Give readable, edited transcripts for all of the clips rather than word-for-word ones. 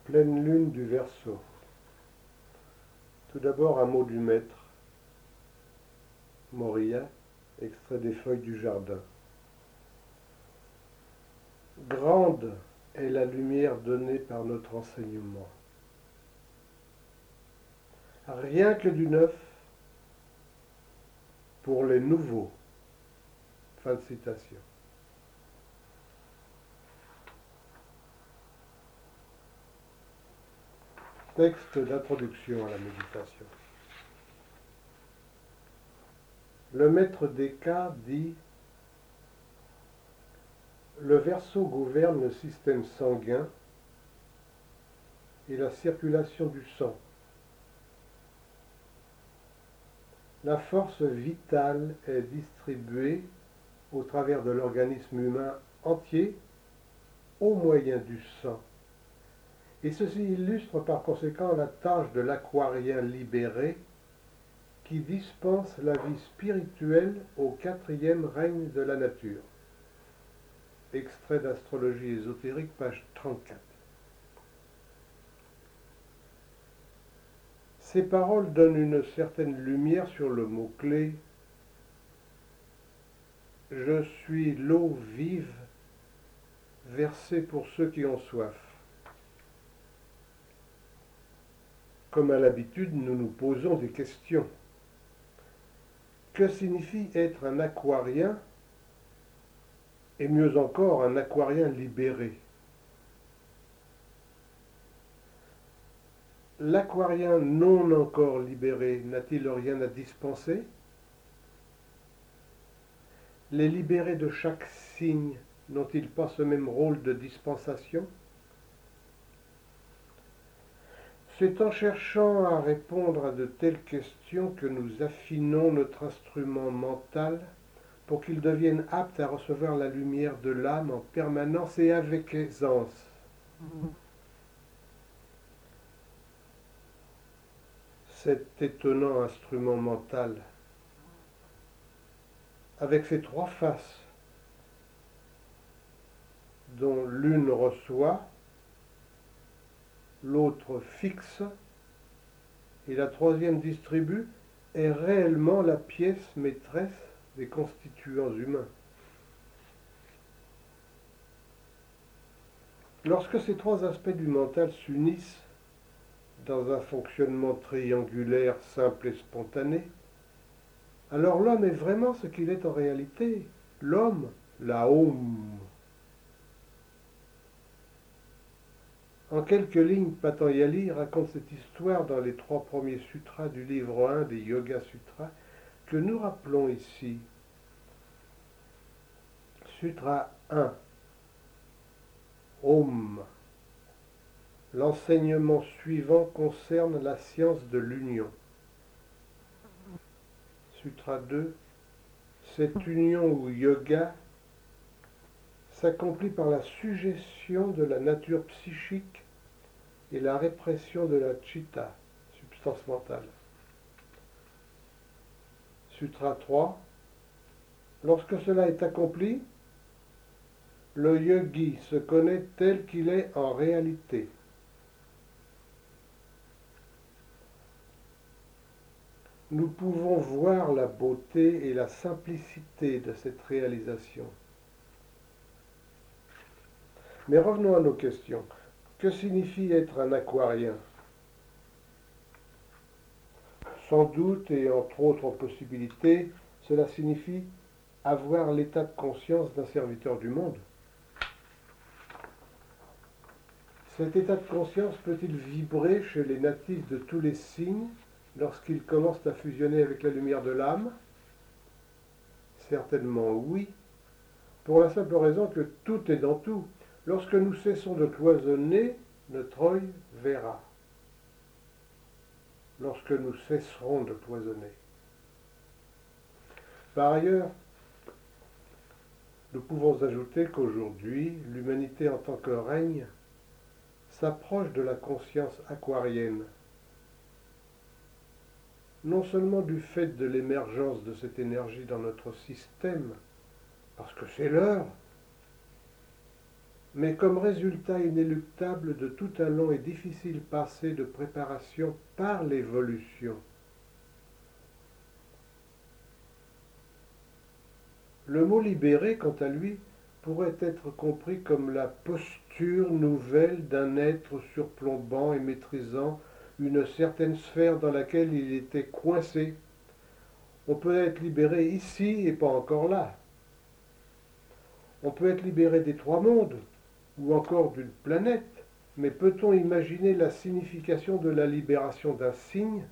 Pleine lune du Verseau. Tout d'abord un mot du maître. Moria, extrait des Feuilles du Jardin. Grande est la lumière donnée par notre enseignement. Rien que du neuf pour les nouveaux. Fin de citation. Texte d'introduction à la méditation. Le maître des cas dit « Le Verseau gouverne le système sanguin et la circulation du sang. La force vitale est distribuée au travers de l'organisme humain entier au moyen du sang. Et ceci illustre par conséquent la tâche de l'aquarien libéré qui dispense la vie spirituelle au quatrième règne de la nature. » Extrait d'Astrologie ésotérique, page 34. Ces paroles donnent une certaine lumière sur le mot-clé « Je suis l'eau vive versée pour ceux qui ont soif ». Comme à l'habitude, nous nous posons des questions. Que signifie être un aquarien et mieux encore un aquarien libéré? L'aquarien non encore libéré n'a-t-il rien à dispenser? Les libérés de chaque signe n'ont-ils pas ce même rôle de dispensation? C'est en cherchant à répondre à de telles questions que nous affinons notre instrument mental pour qu'il devienne apte à recevoir la lumière de l'âme en permanence et avec aisance. Cet étonnant instrument mental, avec ses trois faces, dont l'une reçoit, l'autre fixe et la troisième distribue, est réellement la pièce maîtresse des constituants humains. Lorsque ces trois aspects du mental s'unissent dans un fonctionnement triangulaire simple et spontané, alors l'homme est vraiment ce qu'il est en réalité. L'homme, la Om. En quelques lignes, Patanjali raconte cette histoire dans les 3 premiers sutras du livre 1 des Yoga Sutras que nous rappelons ici. Sutra 1. Om. L'enseignement suivant concerne la science de l'union. Sutra 2. Cette union ou yoga s'accomplit par la suggestion de la nature psychique et la répression de la chitta, substance mentale. Sutra 3. Lorsque cela est accompli, le yogi se connaît tel qu'il est en réalité. Nous pouvons voir la beauté et la simplicité de cette réalisation. Mais revenons à nos questions. Que signifie être un aquarien? Sans doute, et entre autres possibilités, cela signifie avoir l'état de conscience d'un serviteur du monde. Cet état de conscience peut-il vibrer chez les natifs de tous les signes lorsqu'ils commencent à fusionner avec la lumière de l'âme? Certainement oui, pour la simple raison que tout est dans tout. Lorsque nous cessons de cloisonner, notre œil verra. Lorsque nous cesserons de cloisonner. Par ailleurs, nous pouvons ajouter qu'aujourd'hui, l'humanité en tant que règne s'approche de la conscience aquarienne. Non seulement du fait de l'émergence de cette énergie dans notre système, parce que c'est l'heure, mais comme résultat inéluctable de tout un long et difficile passé de préparation par l'évolution. Le mot libéré, quant à lui, pourrait être compris comme la posture nouvelle d'un être surplombant et maîtrisant une certaine sphère dans laquelle il était coincé. On peut être libéré ici et pas encore là. On peut être libéré des trois mondes, ou encore d'une planète, mais peut-on imaginer la signification de la libération d'un signe?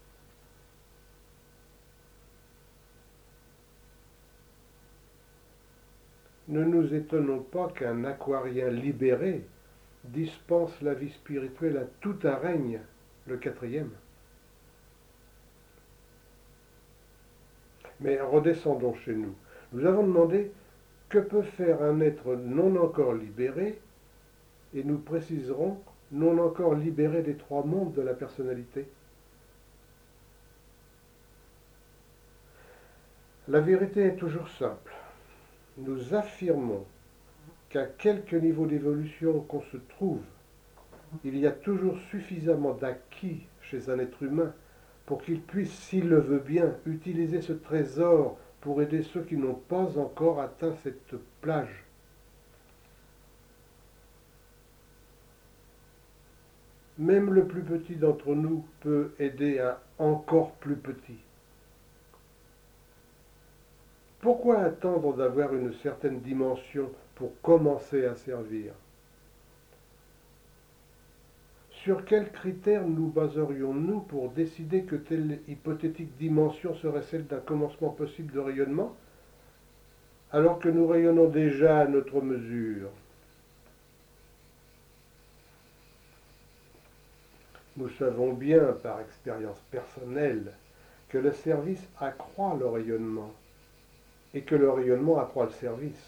Ne nous étonnons pas qu'un aquarien libéré dispense la vie spirituelle à tout un règne, le quatrième. Mais redescendons chez nous. Nous avons demandé que peut faire un être non encore libéré, et nous préciserons non encore libéré des trois mondes de la personnalité. La vérité est toujours simple. Nous affirmons qu'à quelque niveau d'évolution qu'on se trouve, il y a toujours suffisamment d'acquis chez un être humain pour qu'il puisse, s'il le veut bien, utiliser ce trésor pour aider ceux qui n'ont pas encore atteint cette plage. Même le plus petit d'entre nous peut aider un encore plus petit. Pourquoi attendre d'avoir une certaine dimension pour commencer à servir? Sur quels critères nous baserions-nous pour décider que telle hypothétique dimension serait celle d'un commencement possible de rayonnement, alors que nous rayonnons déjà à notre mesure? Nous savons bien, par expérience personnelle, que le service accroît le rayonnement et que le rayonnement accroît le service.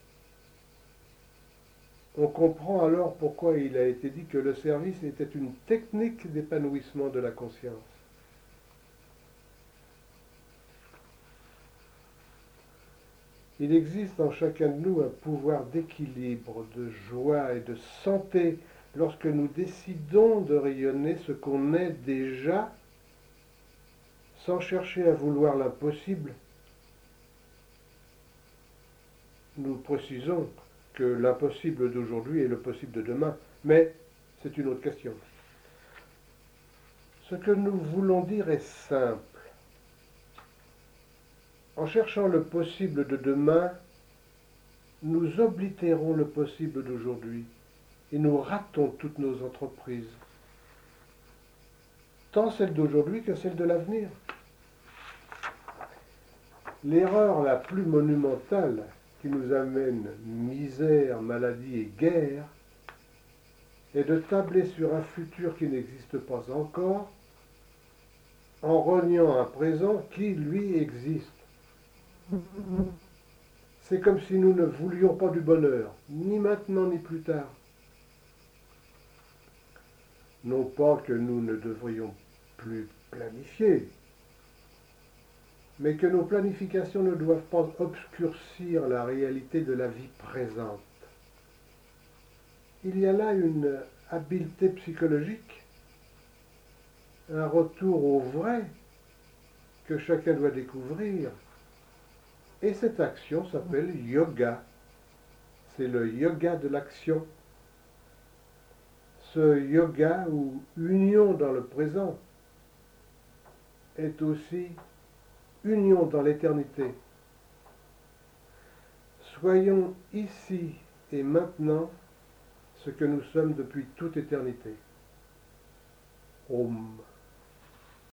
On comprend alors pourquoi il a été dit que le service était une technique d'épanouissement de la conscience. Il existe en chacun de nous un pouvoir d'équilibre, de joie et de santé lorsque nous décidons de rayonner ce qu'on est déjà sans chercher à vouloir l'impossible. Nous précisons que l'impossible d'aujourd'hui est le possible de demain, mais c'est une autre question. Ce que nous voulons dire est simple. En cherchant le possible de demain, nous oblitérons le possible d'aujourd'hui et nous ratons toutes nos entreprises, tant celles d'aujourd'hui que celles de l'avenir. L'erreur la plus monumentale qui nous amène misère, maladie et guerre est de tabler sur un futur qui n'existe pas encore en reniant un présent qui, lui, existe. C'est comme si nous ne voulions pas du bonheur, ni maintenant ni plus tard. Non pas que nous ne devrions plus planifier, mais que nos planifications ne doivent pas obscurcir la réalité de la vie présente. Il y a là une habileté psychologique, un retour au vrai que chacun doit découvrir. Et cette action s'appelle yoga. C'est le yoga de l'action. Ce yoga ou union dans le présent est aussi union dans l'éternité. Soyons ici et maintenant ce que nous sommes depuis toute éternité. Om.